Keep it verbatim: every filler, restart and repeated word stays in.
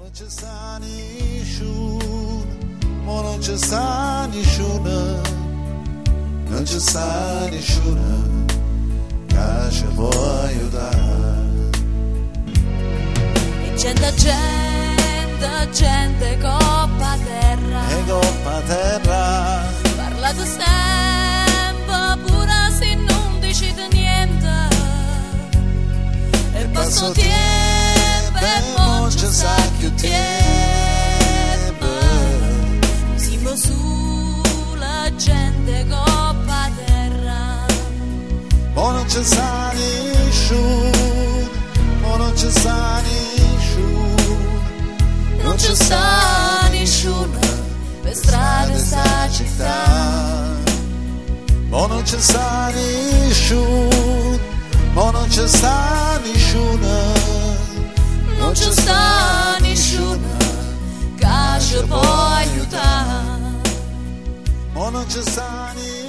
non ci sta nessuno, ma non ci sta nessuno, non ci sta nessuno che ci può aiutare. E gente, gente, gente, coppa terra, E coppa terra, parlate sempre, pure se non decide niente, e passo tempo e non ci sa più tempo, siamo sulla gente, coppa terra. ma non ci sta nessuno, ma non ci sta nessuno, Non ci sta nessuno per strada sta città. ma non ci sta nessuno, ma non ci sta nessuno, Non ci sta nessuno che ci può aiutare. ma non ci sta nessuno.